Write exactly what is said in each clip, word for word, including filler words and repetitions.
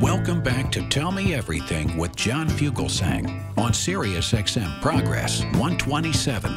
Welcome back to Tell Me Everything with John Fugelsang on Sirius X M Progress one twenty-seven.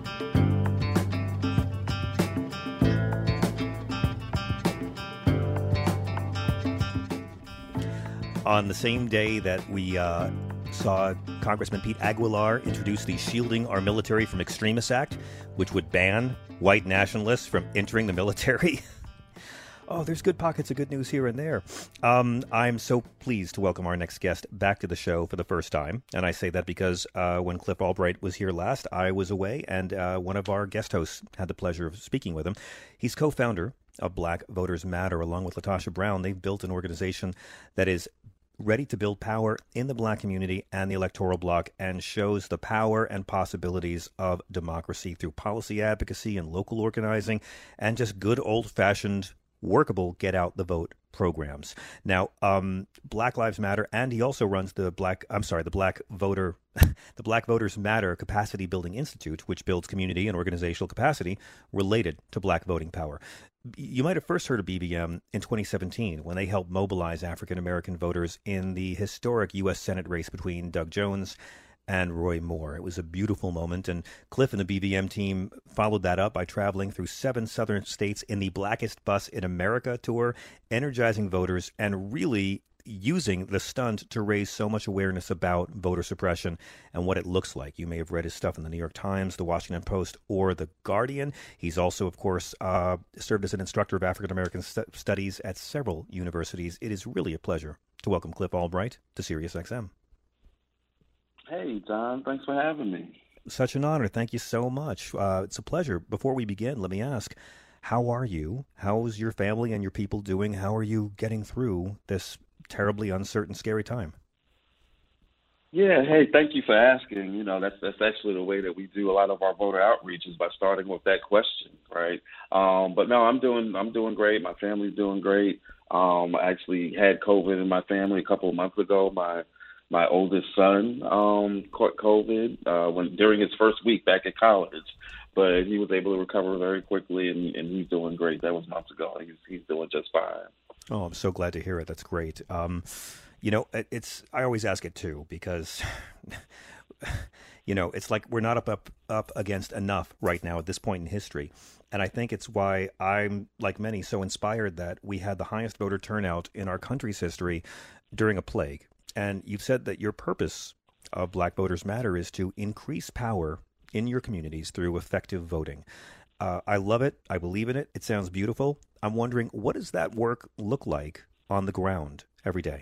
On the same day that we uh, saw Congressman Pete Aguilar introduce the Shielding Our Military from Extremists Act, which would ban white nationalists from entering the military. Oh, there's good pockets of good news here and there. Um, I'm so pleased to welcome our next guest back to the show for the first time. And I say that because uh, when Cliff Albright was here last, I was away, and uh, one of our guest hosts had the pleasure of speaking with him. He's co-founder of Black Voters Matter, along with Latasha Brown. They've built an organization that is ready to build power in the Black community and the electoral bloc, and shows the power and possibilities of democracy through policy advocacy and local organizing and just good old-fashioned workable get out the vote programs. Now, um, Black Lives Matter, and he also runs the Black, I'm sorry, the Black Voter, the Black Voters Matter Capacity Building Institute, which builds community and organizational capacity related to Black voting power. You might have first heard of B V M in twenty seventeen when they helped mobilize African-American voters in the historic U S Senate race between Doug Jones and Roy Moore. It was a beautiful moment, and Cliff and the B V M team followed that up by traveling through seven southern states in the Blackest Bus in America tour, energizing voters and really using the stunt to raise so much awareness about voter suppression and what it looks like. You may have read his stuff in the New York Times, the Washington Post, or the Guardian. He's also, of course, uh, served as an instructor of African-American st- studies at several universities. It is really a pleasure to welcome Cliff Albright to Sirius X M. Hey, John. Thanks for having me. Such an honor. Thank you so much. Uh, it's a pleasure. Before we begin, let me ask, how are you? How's your family and your people doing? How are you getting through this terribly uncertain, scary time? Yeah, hey, thank you for asking. You know, that's that's actually the way that we do a lot of our voter outreach, is by starting with that question, right? Um, but no, I'm doing I'm doing great. My family's doing great. Um, I actually had COVID in my family a couple of months ago. My My oldest son um, caught COVID uh, when during his first week back at college, but he was able to recover very quickly, and, and he's doing great. That was months ago. He's he's doing just fine. Oh, I'm so glad to hear it. That's great. Um, you know, it, it's I always ask it too, because you know, it's like we're not up up up against enough right now at this point in history. And I think it's why I'm, like many, so inspired that we had the highest voter turnout in our country's history during a plague. And you've said that your purpose of Black Voters Matter is to increase power in your communities through effective voting. Uh, I love it. I believe in it. It sounds beautiful. I'm wondering, what does that work look like on the ground every day?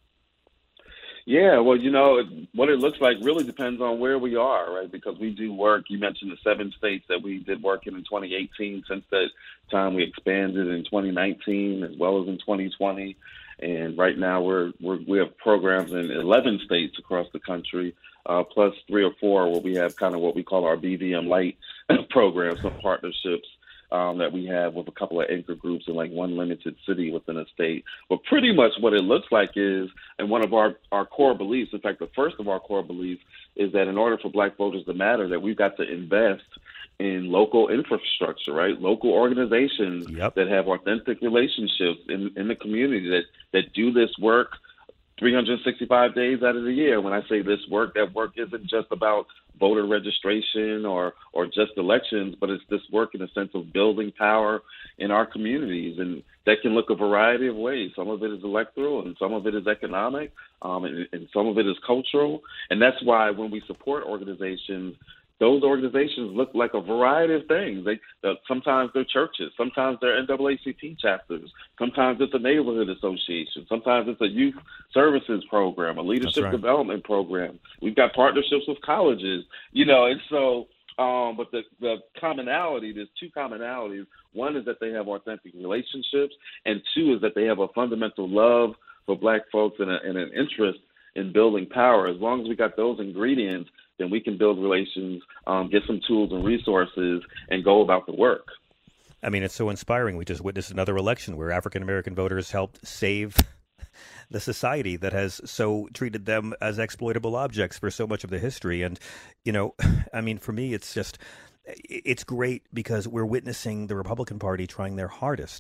Yeah, well, you know, what it looks like really depends on where we are, right? Because we do work. You mentioned the seven states that we did work in in twenty eighteen. Since that time, we expanded in twenty nineteen as well as in twenty twenty. And right now we're, we're we have programs in eleven states across the country, uh, plus three or four where we have kind of what we call our B V M Light programs, some partnerships um, that we have with a couple of anchor groups in like one limited city within a state. But pretty much what it looks like is, and one of our, our core beliefs, in fact, the first of our core beliefs is that in order for Black voters to matter, that we've got to invest in local infrastructure, right? Local organizations yep. that have authentic relationships in, in the community that, that do this work three hundred sixty-five days out of the year. When I say this work, that work isn't just about voter registration or, or just elections, but it's this work in the sense of building power in our communities. And that can look a variety of ways. Some of it is electoral and some of it is economic, um, and, and some of it is cultural. And that's why when we support organizations, those organizations look like a variety of things. They uh, sometimes they're churches, sometimes they're N double A C P chapters, sometimes it's a neighborhood association, sometimes it's a youth services program, a leadership right. development program. We've got partnerships with colleges, you know, and so. Um, but the, the commonality, there's two commonalities. One is that they have authentic relationships, and two is that they have a fundamental love for Black folks and, a, and an interest in building power. As long as we got those ingredients, then we can build relations, um, get some tools and resources, and go about the work. I mean, it's so inspiring. We just witnessed another election where African-American voters helped save the society that has so treated them as exploitable objects for so much of the history. And, you know, I mean, for me, it's just, it's great because we're witnessing the Republican Party trying their hardest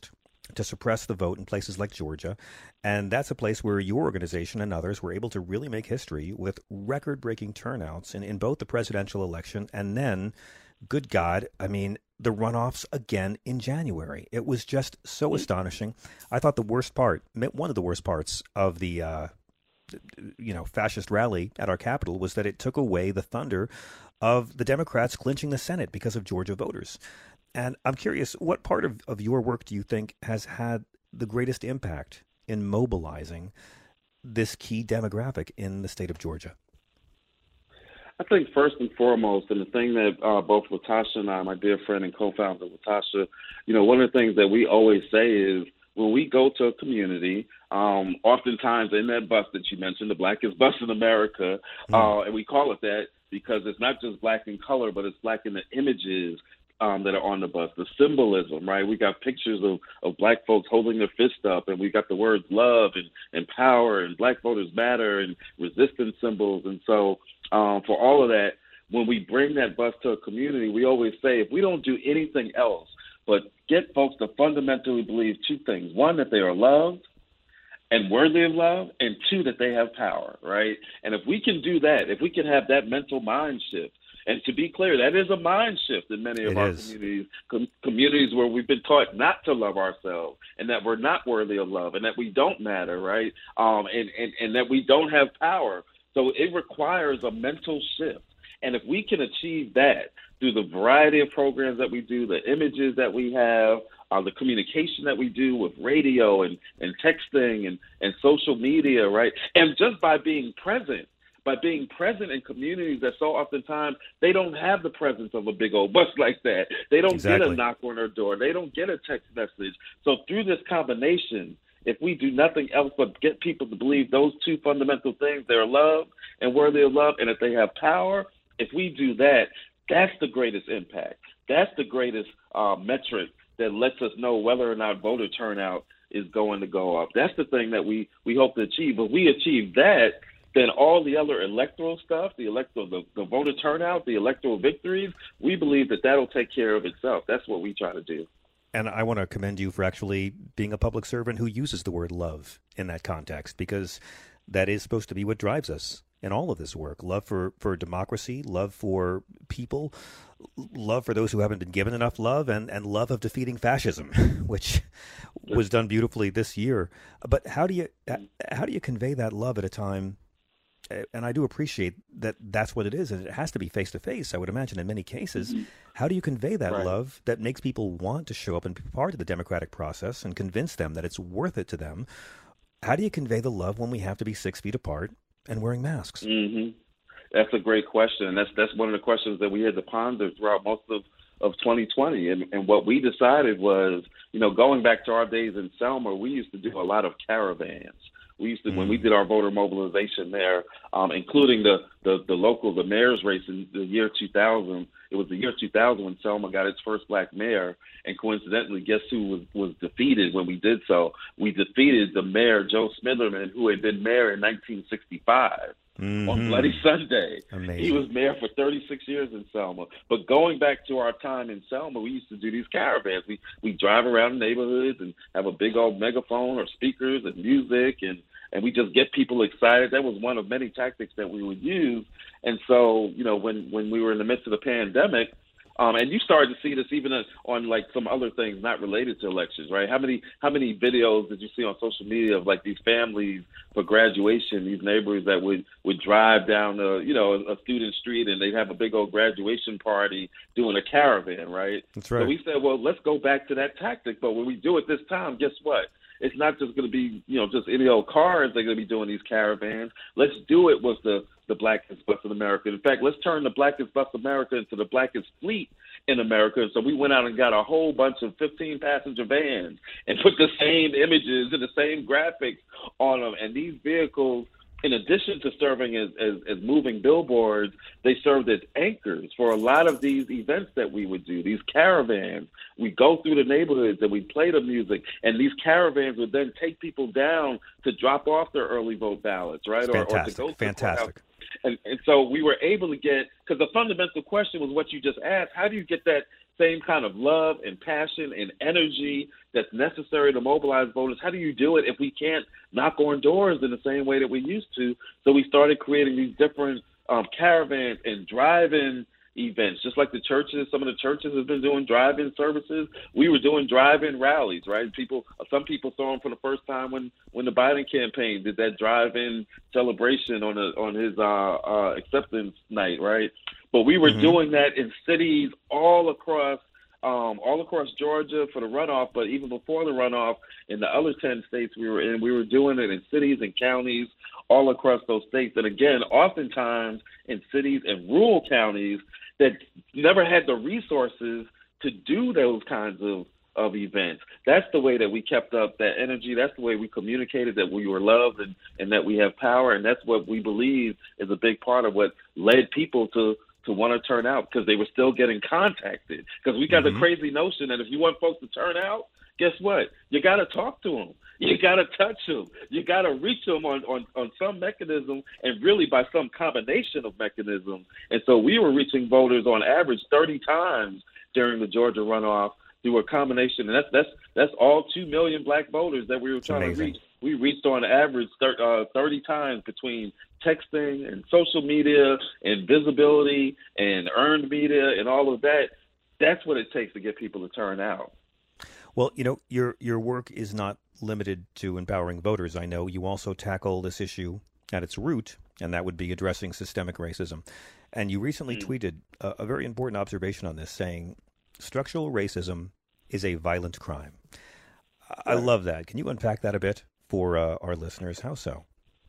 to suppress the vote in places like Georgia. And that's a place where your organization and others were able to really make history with record-breaking turnouts in, in both the presidential election and then, good God, I mean, the runoffs again in January. It was just so astonishing. I thought the worst part, one of the worst parts of the uh, you know, fascist rally at our Capitol was that it took away the thunder of the Democrats clinching the Senate because of Georgia voters. And I'm curious, what part of, of your work do you think has had the greatest impact in mobilizing this key demographic in the state of Georgia? I think first and foremost, and the thing that uh, both Latasha and I, my dear friend and co-founder Latasha, you know, one of the things that we always say is when we go to a community, um, oftentimes in that bus that you mentioned, the blackest bus in America, mm. uh, and we call it that because it's not just black in color, but it's black in the images Um, that are on the bus, the symbolism, right? We got pictures of, of black folks holding their fist up, and we got the words love and, and power and black voters matter and resistance symbols. And so um, for all of that, when we bring that bus to a community, we always say if we don't do anything else but get folks to fundamentally believe two things. One, that they are loved and worthy of love, and two, that they have power, right? And if we can do that, if we can have that mental mind shift, and to be clear, that is a mind shift in many of it our is. communities, com- communities where we've been taught not to love ourselves and that we're not worthy of love and that we don't matter, right? Um, and, and, and that we don't have power. So it requires a mental shift. And if we can achieve that through the variety of programs that we do, the images that we have, uh, the communication that we do with radio and, and texting and, and social media, right? And just by being present, by being present in communities that so oftentimes they don't have the presence of a big old bus like that. They don't Exactly. get a knock on their door. They don't get a text message. So through this combination, if we do nothing else but get people to believe those two fundamental things, they're loved and worthy of love, and if they have power, if we do that, that's the greatest impact. That's the greatest uh, metric that lets us know whether or not voter turnout is going to go up. That's the thing that we, we hope to achieve. If we achieve that, then all the other electoral stuff, the electoral, the, the voter turnout, the electoral victories, we believe that that'll take care of itself. That's what we try to do. And I want to commend you for actually being a public servant who uses the word love in that context, because that is supposed to be what drives us in all of this work. Love for, for democracy, love for people, love for those who haven't been given enough love, and, and love of defeating fascism, which was done beautifully this year. But how do you how do you convey that love at a time? And I do appreciate that that's what it is, and it has to be face-to-face, I would imagine, in many cases. Mm-hmm. How do you convey that right. love that makes people want to show up and be part of the democratic process and convince them that it's worth it to them? How do you convey the love when we have to be six feet apart and wearing masks? Mm-hmm. That's a great question. That's that's one of the questions that we had to ponder throughout most of, of twenty twenty. And, and what we decided was, you know, going back to our days in Selma, we used to do a lot of caravans. We used to, mm. when we did our voter mobilization there, um, including the, the, the local, the mayor's race in the year two thousand. It was the year two thousand when Selma got its first black mayor. And coincidentally, guess who was, was defeated when we did so? We defeated the mayor, Joe Smitherman, who had been mayor in nineteen sixty-five. Mm-hmm. On Bloody Sunday. Amazing. He was mayor for thirty-six years in Selma. But going back to our time in Selma, we used to do these caravans. We we drive around neighborhoods and have a big old megaphone or speakers and music, and, and we just get people excited. That was one of many tactics that we would use. And so, you know, when, when we were in the midst of the pandemic, Um, and you started to see this even on like some other things not related to elections, right? How many how many videos did you see on social media of like these families for graduation, these neighbors that would, would drive down a, you know, a student street and they'd have a big old graduation party doing a caravan, right? That's right. So we said, well, let's go back to that tactic. But when we do it this time, guess what? It's not just going to be, you know, just any old cars that are going to be doing these caravans. Let's do it with the, the blackest bus in America. In fact, let's turn the blackest bus America into the blackest fleet in America. So we went out and got a whole bunch of fifteen passenger vans and put the same images and the same graphics on them. And these vehicles, in addition to serving as, as, as moving billboards, they served as anchors for a lot of these events that we would do, these caravans. We go through the neighborhoods and we play the music, and these caravans would then take people down to drop off their early vote ballots, right? Or, or to go to Fantastic. And, and so we were able to get, because the fundamental question was what you just asked, how do you get that same kind of love and passion and energy that's necessary to mobilize voters? How do you do it if we can't knock on doors in the same way that we used to? So we started creating these different um, caravans and drive-in events, just like the churches. Some of the churches have been doing drive-in services. We were doing drive-in rallies, right? People, some people saw him for the first time when, when the Biden campaign did that drive-in celebration on a, on his uh, uh, acceptance night, right? But we were mm-hmm. doing that in cities all across, um, all across Georgia for the runoff. But even before the runoff, in the other ten states we were in, we were doing it in cities and counties all across those states. And again, oftentimes in cities and rural counties that never had the resources to do those kinds of, of events. That's the way that we kept up that energy. That's the way we communicated that we were loved and, and that we have power. And that's what we believe is a big part of what led people to, to want to turn out, because they were still getting contacted. Because we got mm-hmm. the crazy notion that if you want folks to turn out, guess what? You got to talk to them. You got to touch them. You got to reach them on, on, on some mechanism, and really by some combination of mechanisms. And so we were reaching voters on average thirty times during the Georgia runoff through a combination. And that's that's that's all two million black voters that we were trying to reach. We reached on average thirty times between texting and social media and visibility and earned media and all of that. That's what it takes to get people to turn out. Well, you know, your your work is not limited to empowering voters. I know you also tackle this issue at its root, and that would be addressing systemic racism. And you recently mm. tweeted a, a very important observation on this, saying structural racism is a violent crime. I right. love that. Can you unpack that a bit for uh, our listeners? How so?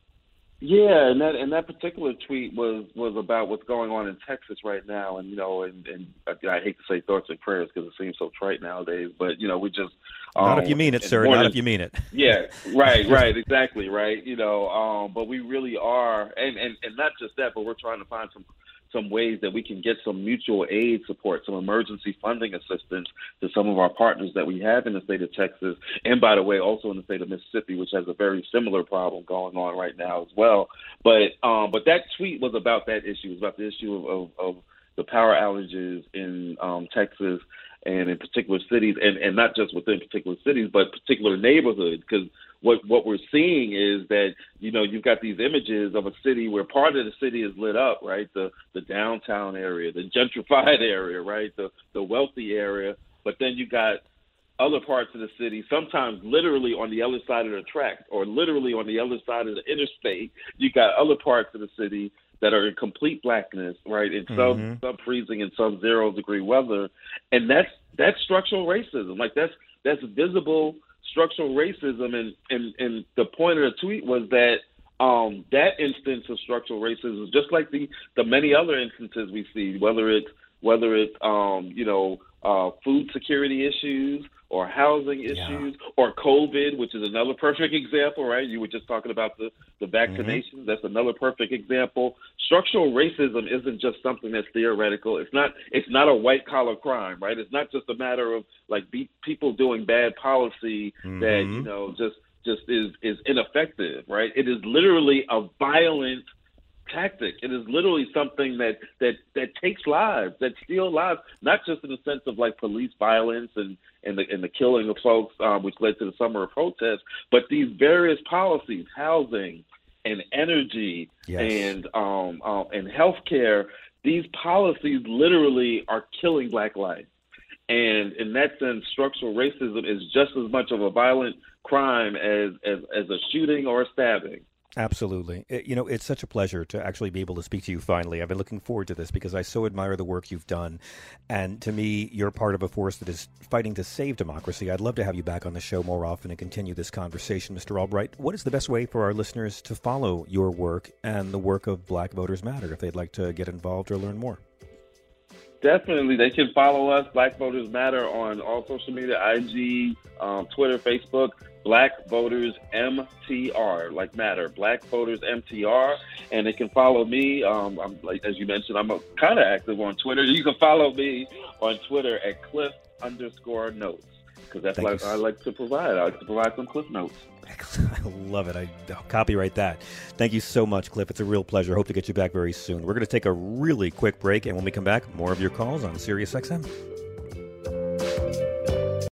Yeah, and that and that particular tweet was, was about what's going on in Texas right now, and you know, and, and I, I hate to say thoughts and prayers because it seems so trite nowadays, but you know, we just um, not if you mean it, sir. Not if you mean it. Yeah, right, right, exactly, right. You know, um, but we really are, and, and and not just that, but we're trying to find some. some ways that we can get some mutual aid support, some emergency funding assistance to some of our partners that we have in the state of Texas. And by the way, also in the state of Mississippi, which has a very similar problem going on right now as well. But um, but that tweet was about that issue. It was about the issue of, of, of the power outages in um, Texas and in particular cities, and, and not just within particular cities, but particular neighborhoods, because What what we're seeing is that, you know, you've got these images of a city where part of the city is lit up, right? The the downtown area, the gentrified area, right? The the wealthy area. But then you got other parts of the city, sometimes literally on the other side of the track or literally on the other side of the interstate. You got other parts of the city that are in complete blackness, right? In sub mm-hmm. sub freezing and sub zero degree weather. And that's that's structural racism. Like that's that's visible structural racism, and, and, and the point of the tweet was that um, that instance of structural racism is just like the, the many other instances we see, whether it's whether it's um, you know uh, food security issues or housing issues yeah. or COVID, which is another perfect example, right? You were just talking about the, the vaccinations. Mm-hmm. That's another perfect example. Structural racism isn't just something that's theoretical. It's not it's not a white-collar crime, right? It's not just a matter of, like, be, people doing bad policy mm-hmm. that, you know, just just is, is ineffective, right? It is literally a violent tactic. It is literally something that, that, that takes lives, that steal lives, not just in the sense of like police violence and, and the and the killing of folks, um, which led to the summer of protests, but these various policies, housing and energy yes. and um, um, and healthcare, these policies literally are killing Black life. And in that sense, structural racism is just as much of a violent crime as, as, as a shooting or a stabbing. Absolutely. It, you know, it's such a pleasure to actually be able to speak to you finally. I've been looking forward to this because I so admire the work you've done. And to me, you're part of a force that is fighting to save democracy. I'd love to have you back on the show more often and continue this conversation. Mister Albright, what is the best way for our listeners to follow your work and the work of Black Voters Matter if they'd like to get involved or learn more? Definitely. They can follow us, Black Voters Matter, on all social media, I G, um, Twitter, Facebook, Black Voters M T R, like Matter, Black Voters M T R. And they can follow me. Um, I'm like, as you mentioned, I'm kind of active on Twitter. You can follow me on Twitter at Cliff underscore notes, because that's what I like to provide. I like to provide some Cliff notes. I love it. I I'll copyright that. Thank you so much, Cliff. It's a real pleasure. Hope to get you back very soon. We're going to take a really quick break, and when we come back, more of your calls on Sirius X M.